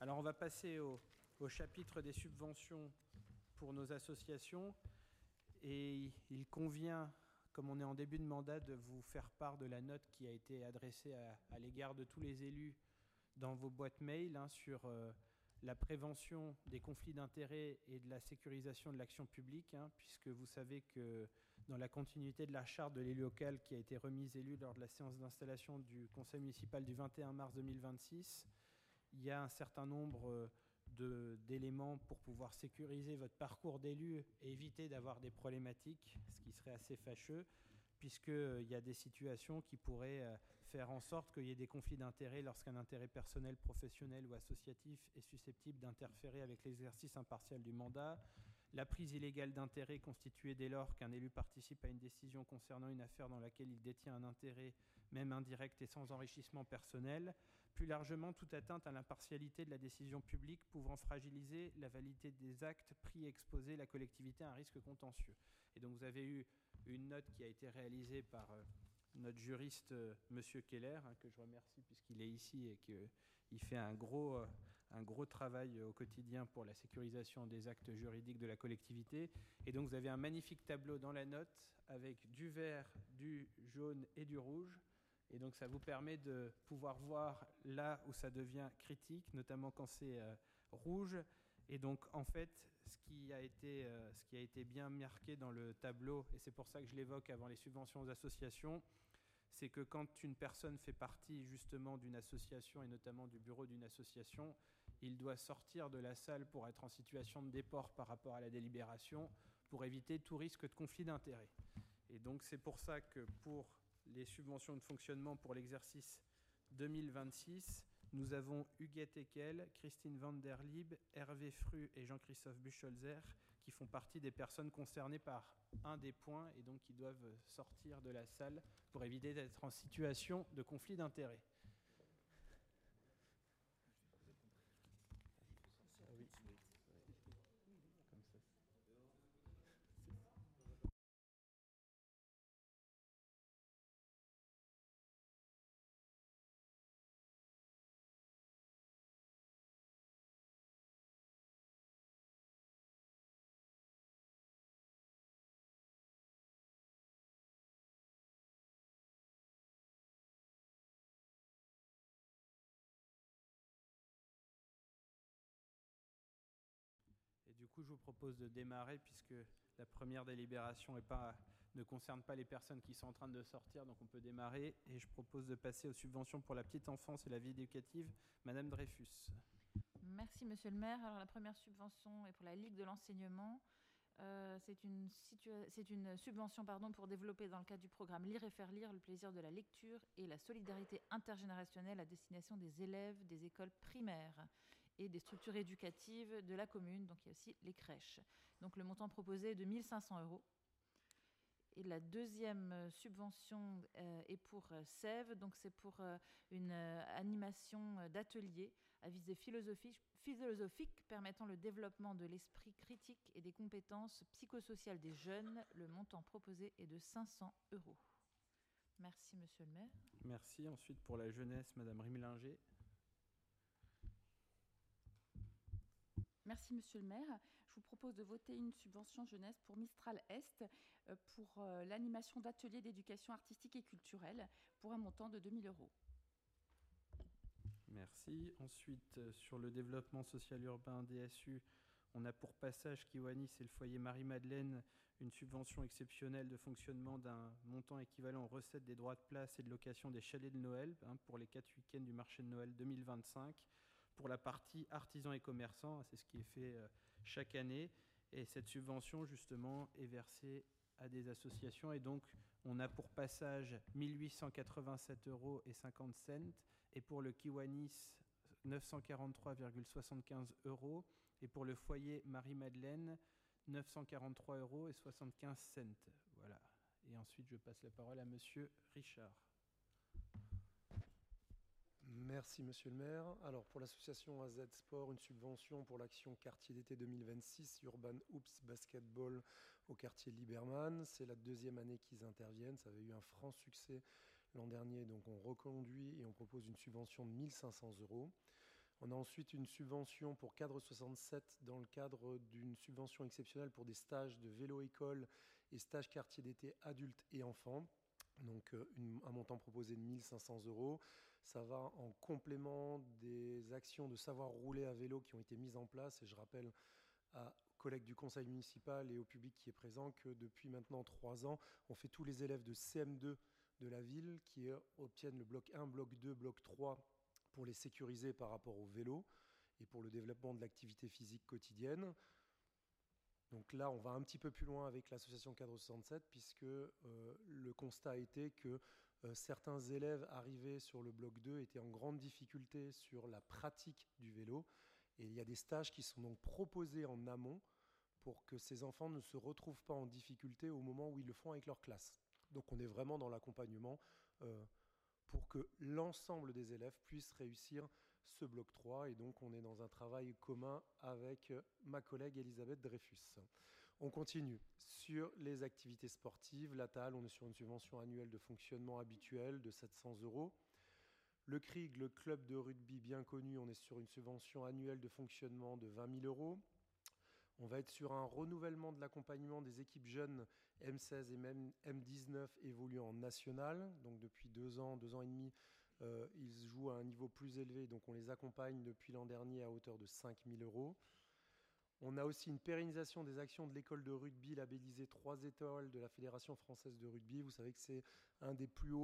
Alors on va passer au chapitre des subventions pour nos associations et il convient, comme on est en début de mandat, de vous faire part de la note qui a été adressée à l'égard de tous les élus dans vos boîtes mail sur la prévention des conflits d'intérêts et de la sécurisation de l'action publique, puisque vous savez que dans la continuité de la charte de l'élu local qui a été remise élu lors de la séance d'installation du conseil municipal du 21 mars 2026, il y a un certain nombre d'éléments pour pouvoir sécuriser votre parcours d'élu et éviter d'avoir des problématiques, ce qui serait assez fâcheux, puisqu'il y a des situations qui pourraient faire en sorte qu'il y ait des conflits d'intérêts lorsqu'un intérêt personnel, professionnel ou associatif est susceptible d'interférer avec l'exercice impartial du mandat. La prise illégale d'intérêt constituée dès lors qu'un élu participe à une décision concernant une affaire dans laquelle il détient un intérêt, même indirect et sans enrichissement personnel. Plus largement, toute atteinte à l'impartialité de la décision publique pouvant fragiliser la validité des actes pris et exposer la collectivité à un risque contentieux. Et donc vous avez eu une note qui a été réalisée par notre juriste, Monsieur Keller, que je remercie puisqu'il est ici et qu'il fait un gros travail au quotidien pour la sécurisation des actes juridiques de la collectivité. Et donc vous avez un magnifique tableau dans la note avec du vert, du jaune et du rouge. Et donc ça vous permet de pouvoir voir là où ça devient critique, notamment quand c'est rouge. Et donc en fait, ce qui a été bien marqué dans le tableau, et c'est pour ça que je l'évoque avant les subventions aux associations, c'est que quand une personne fait partie justement d'une association et notamment du bureau d'une association, il doit sortir de la salle pour être en situation de déport par rapport à la délibération pour éviter tout risque de conflit d'intérêts. Et donc c'est pour ça que pour les subventions de fonctionnement pour l'exercice 2026, nous avons Huguette Ekel, Christine Van der Lieb, Hervé Fru et Jean-Christophe Bucholzer qui font partie des personnes concernées par un des points et donc qui doivent sortir de la salle pour éviter d'être en situation de conflit d'intérêts. Ah oui. Comme ça. Et du coup, je vous propose de démarrer puisque la première délibération ne concerne pas les personnes qui sont en train de sortir, donc on peut démarrer. Et je propose de passer aux subventions pour la petite enfance et la vie éducative. Madame Dreyfus. Merci, Monsieur le maire. Alors, la première subvention est pour la Ligue de l'enseignement. C'est une subvention pour développer dans le cadre du programme Lire et faire lire le plaisir de la lecture et la solidarité intergénérationnelle à destination des élèves des écoles primaires et des structures éducatives de la commune. Donc il y a aussi les crèches. Donc le montant proposé est de 1 500 €. Et la deuxième subvention est pour Sève, donc c'est pour une animation d'atelier à visée philosophique permettant le développement de l'esprit critique et des compétences psychosociales des jeunes. Le montant proposé est de 500 €. Merci, monsieur le maire. Merci. Ensuite, pour la jeunesse, madame Rimlinger. Merci, monsieur le maire. Je vous propose de voter une subvention jeunesse pour Mistral Est pour l'animation d'ateliers d'éducation artistique et culturelle pour un montant de 2 000 €. Merci. Ensuite, sur le développement social urbain DSU, on a pour Passage Kiwanis et le foyer Marie-Madeleine une subvention exceptionnelle de fonctionnement d'un montant équivalent aux recettes des droits de place et de location des chalets de Noël pour les 4 week-ends du marché de Noël 2025. Pour la partie artisans et commerçants, c'est ce qui est fait chaque année. Et cette subvention, justement, est versée à des associations. Et donc, on a pour Passage 1 887,50 €. Et pour le Kiwanis, 943,75 €. Et pour le foyer Marie-Madeleine, 943,75 €. Voilà. Et ensuite, je passe la parole à Monsieur Richard. Merci, monsieur le maire. Alors, pour l'association AZ Sport, une subvention pour l'action quartier d'été 2026, Urban Hoops Basketball au quartier Liberman. C'est la deuxième année qu'ils interviennent. Ça avait eu un franc succès l'an dernier, donc on reconduit et on propose une subvention de 1 500 €. On a ensuite une subvention pour Cadre 67 dans le cadre d'une subvention exceptionnelle pour des stages de vélo-école et stages quartier d'été adultes et enfants. Donc un montant proposé de 1 500 €. Ça va en complément des actions de savoir rouler à vélo qui ont été mises en place. Et je rappelle aux collègues du conseil municipal et au public qui est présent que depuis maintenant 3 ans, on fait tous les élèves de CM2 de la ville qui obtiennent le bloc 1, bloc 2, bloc 3 pour les sécuriser par rapport au vélo et pour le développement de l'activité physique quotidienne. Donc là, on va un petit peu plus loin avec l'association Cadre 67 puisque le constat a été que certains élèves arrivés sur le bloc 2 étaient en grande difficulté sur la pratique du vélo. Et il y a des stages qui sont donc proposés en amont pour que ces enfants ne se retrouvent pas en difficulté au moment où ils le font avec leur classe. Donc on est vraiment dans l'accompagnement pour que l'ensemble des élèves puissent réussir ce bloc 3. Et donc on est dans un travail commun avec ma collègue Elisabeth Dreyfus. On continue sur les activités sportives. La TAL, on est sur une subvention annuelle de fonctionnement habituelle de 700 €. Le CRIG, le club de rugby bien connu, on est sur une subvention annuelle de fonctionnement de 20 000 €. On va être sur un renouvellement de l'accompagnement des équipes jeunes M16 et même M19 évoluant en national. Donc depuis 2 ans et demi, ils jouent à un niveau plus élevé. Donc on les accompagne depuis l'an dernier à hauteur de 5 000 €. On a aussi une pérennisation des actions de l'école de rugby labellisée 3 étoiles de la Fédération française de rugby. Vous savez que c'est une des plus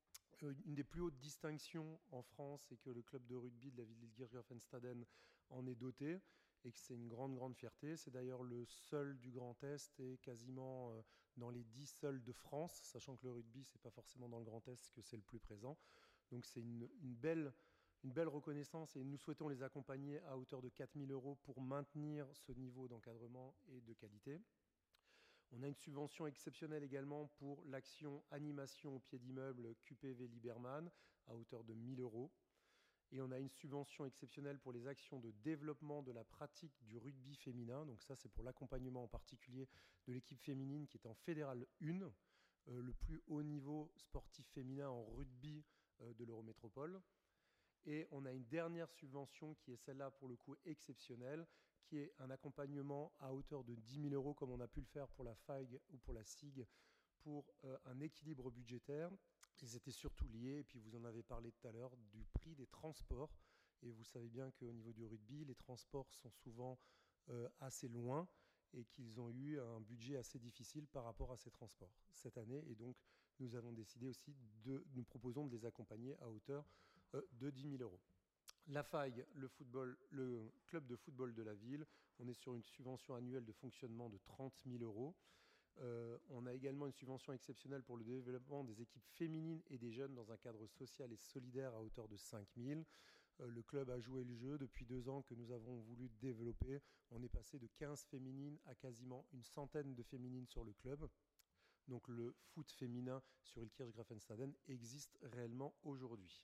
hautes distinctions en France et que le club de rugby de la ville d'Ilkirch-Graffenstaden en est doté et que c'est une grande fierté. C'est d'ailleurs le seul du Grand Est et quasiment dans les 10 seuls de France, sachant que le rugby, c'est pas forcément dans le Grand Est que c'est le plus présent. Donc c'est une belle reconnaissance et nous souhaitons les accompagner à hauteur de 4 000 € pour maintenir ce niveau d'encadrement et de qualité. On a une subvention exceptionnelle également pour l'action animation au pied d'immeuble QPV Liberman à hauteur de 1 000 €. Et on a une subvention exceptionnelle pour les actions de développement de la pratique du rugby féminin. Donc ça, c'est pour l'accompagnement en particulier de l'équipe féminine qui est en Fédéral 1, le plus haut niveau sportif féminin en rugby de l'Eurométropole. Et on a une dernière subvention qui est celle-là pour le coup exceptionnelle, qui est un accompagnement à hauteur de 10 000 € comme on a pu le faire pour la FAIG ou pour la SIG pour un équilibre budgétaire. Ils étaient surtout liés, et puis vous en avez parlé tout à l'heure, du prix des transports. Et vous savez bien qu'au niveau du rugby, les transports sont souvent assez loin et qu'ils ont eu un budget assez difficile par rapport à ces transports cette année. Et donc, nous avons décidé aussi nous proposons de les accompagner à hauteur de 10 000 €. La FAIG, le club de football de la ville, on est sur une subvention annuelle de fonctionnement de 30 000 €. On a également une subvention exceptionnelle pour le développement des équipes féminines et des jeunes dans un cadre social et solidaire à hauteur de 5 000 €. Le club a joué le jeu depuis 2 ans que nous avons voulu développer. On est passé de 15 féminines à quasiment une centaine de féminines sur le club. Donc le foot féminin sur Ilkirch-Graffenstaden existe réellement aujourd'hui.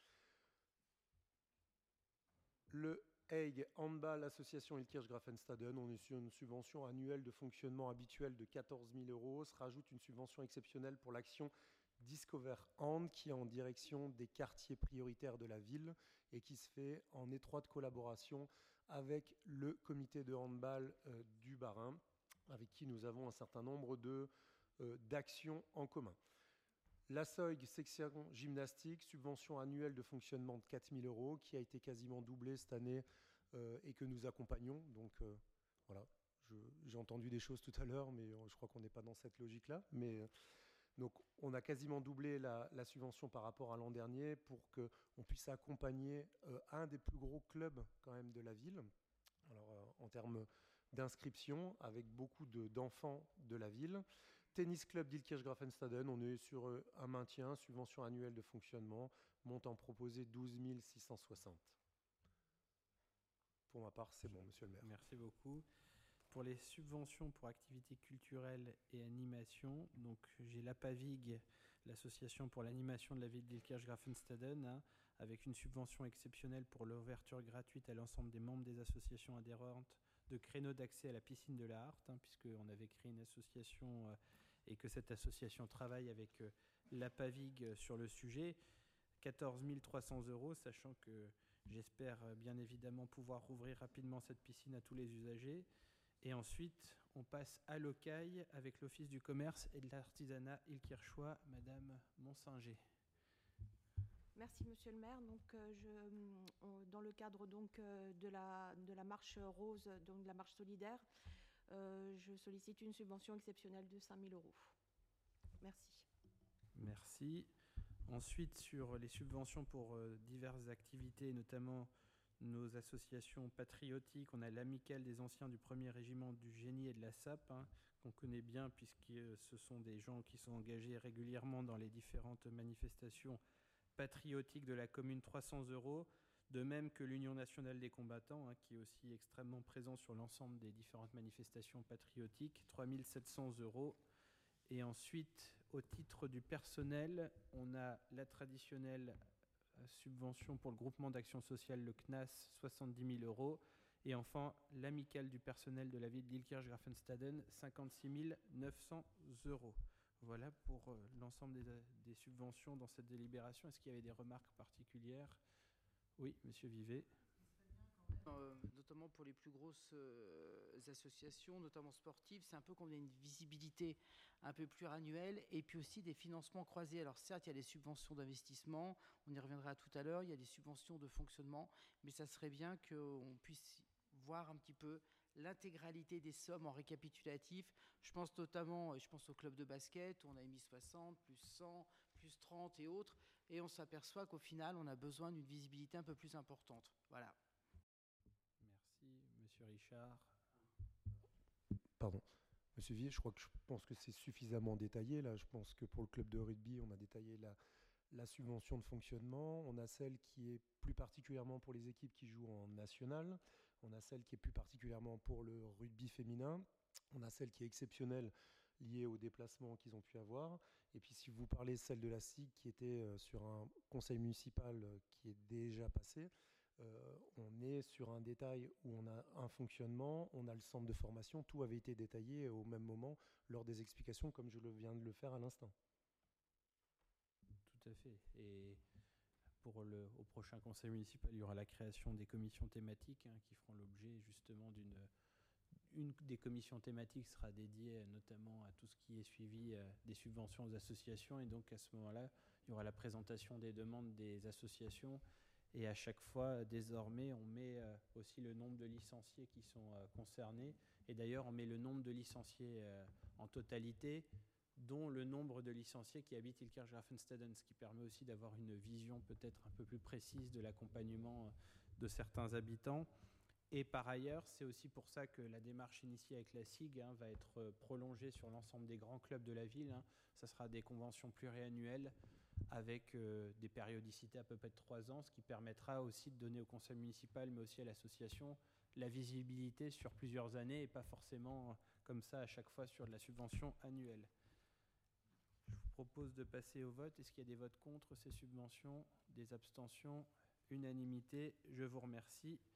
Le Hague Handball Association Ilkirch-Graffenstaden, on est sur une subvention annuelle de fonctionnement habituel de 14 000 €. Se rajoute une subvention exceptionnelle pour l'action Discover Hand qui est en direction des quartiers prioritaires de la ville et qui se fait en étroite collaboration avec le comité de handball du Bas-Rhin, avec qui nous avons un certain nombre d'actions en commun. La SOIG, section gymnastique, subvention annuelle de fonctionnement de 4 000 € qui a été quasiment doublée cette année et que nous accompagnons. Donc voilà, j'ai entendu des choses tout à l'heure, mais je crois qu'on n'est pas dans cette logique-là. Mais donc on a quasiment doublé la subvention par rapport à l'an dernier pour qu'on puisse accompagner un des plus gros clubs quand même de la ville. Alors en termes d'inscription, avec beaucoup d'enfants de la ville. Tennis Club d'Ilkirch-Graffenstaden, on est sur un maintien, subvention annuelle de fonctionnement, montant proposé 12 660. Pour ma part, c'est bon, monsieur le maire. Merci beaucoup. Pour les subventions pour activités culturelles et animation, donc j'ai l'APAVIG, l'association pour l'animation de la ville d'Ilkirch-Graffenstaden, avec une subvention exceptionnelle pour l'ouverture gratuite à l'ensemble des membres des associations adhérentes de créneaux d'accès à la piscine de la Harte, puisqu'on avait créé une association et que cette association travaille avec l'APAVIG sur le sujet. 14 300 €, sachant que J'espère bien évidemment pouvoir rouvrir rapidement cette piscine à tous les usagers. Et ensuite, on passe à l'Ocaille avec l'Office du commerce et de l'artisanat Île-Kirchois, Madame Monsinger. Merci Monsieur le maire. Donc, dans le cadre donc, de la marche rose, donc de la marche solidaire, je sollicite une subvention exceptionnelle de 5 000 €. Merci. Merci. Ensuite, sur les subventions pour diverses activités, notamment nos associations patriotiques, on a l'Amicale des anciens du 1er régiment du génie et de la SAP, qu'on connaît bien puisque ce sont des gens qui sont engagés régulièrement dans les différentes manifestations patriotiques de la commune, 300 €. De même que l'Union nationale des combattants, qui est aussi extrêmement présent sur l'ensemble des différentes manifestations patriotiques, 3 700 €. Et ensuite, au titre du personnel, on a la traditionnelle subvention pour le groupement d'action sociale, le CNAS, 70 000 €. Et enfin, l'amicale du personnel de la ville d'Ilkirch-Grafenstaden, 56 900 €. Voilà pour l'ensemble des subventions dans cette délibération. Est-ce qu'il y avait des remarques particulières ? Oui, Monsieur Vivet. Notamment pour les plus grosses associations, notamment sportives, c'est un peu qu'on ait une visibilité un peu pluriannuelle et puis aussi des financements croisés. Alors certes, il y a des subventions d'investissement, on y reviendra tout à l'heure, il y a des subventions de fonctionnement, mais ça serait bien qu'on puisse voir un petit peu l'intégralité des sommes en récapitulatif. Je pense notamment, au club de basket, où on a mis 60, plus 100, plus 30 et autres, et on s'aperçoit qu'au final, on a besoin d'une visibilité un peu plus importante. Voilà. Merci, Monsieur Richard. Pardon. Monsieur Vier, je pense que c'est suffisamment détaillé. Là, je pense que pour le club de rugby, on a détaillé la subvention de fonctionnement. On a celle qui est plus particulièrement pour les équipes qui jouent en national. On a celle qui est plus particulièrement pour le rugby féminin. On a celle qui est exceptionnelle liée aux déplacements qu'ils ont pu avoir. Et puis si vous parlez celle de la SIG qui était sur un conseil municipal qui est déjà passé, on est sur un détail où on a un fonctionnement, on a le centre de formation, tout avait été détaillé au même moment lors des explications comme je viens de le faire à l'instant. Tout à fait. Et au prochain conseil municipal, il y aura la création des commissions thématiques qui feront l'objet justement une des commissions thématiques sera dédiée notamment à tout ce qui est suivi des subventions aux associations. Et donc à ce moment-là, il y aura la présentation des demandes des associations. Et à chaque fois, désormais, on met aussi le nombre de licenciés qui sont concernés. Et d'ailleurs, on met le nombre de licenciés en totalité, dont le nombre de licenciés qui habitent Ilkirch-Grafenstaden, ce qui permet aussi d'avoir une vision peut-être un peu plus précise de l'accompagnement de certains habitants. Et par ailleurs, c'est aussi pour ça que la démarche initiée avec la SIG va être prolongée sur l'ensemble des grands clubs de la ville. Ça sera des conventions pluriannuelles avec des périodicités à peu près de 3 ans, ce qui permettra aussi de donner au conseil municipal, mais aussi à l'association, la visibilité sur plusieurs années et pas forcément comme ça à chaque fois sur de la subvention annuelle. Je vous propose de passer au vote. Est-ce qu'il y a des votes contre ces subventions? Des abstentions? Unanimité. Je vous remercie.